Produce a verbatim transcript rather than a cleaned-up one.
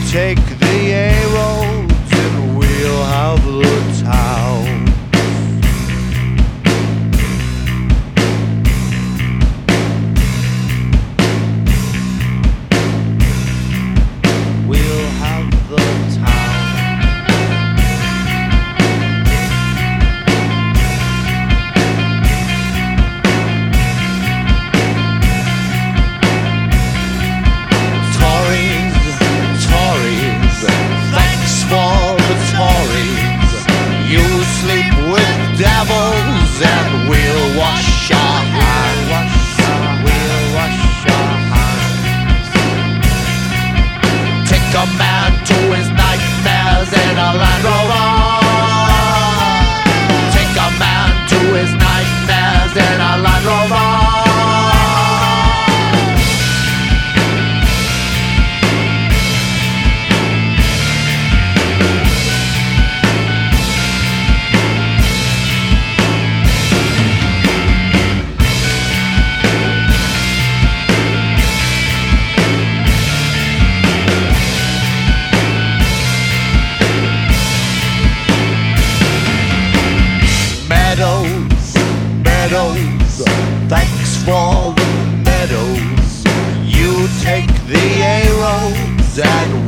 take the A roads and we'll have the town. We'll have the town. Tories, Tories, thanks for the Tories. You sleep with devils and we'll wash our hands. We'll wash our hands. Take a man to his nightmares in a Land Rover. Take a man to his nightmares in a Land Rover. Meadows, meadows, thanks for the meadows. You take the A roads and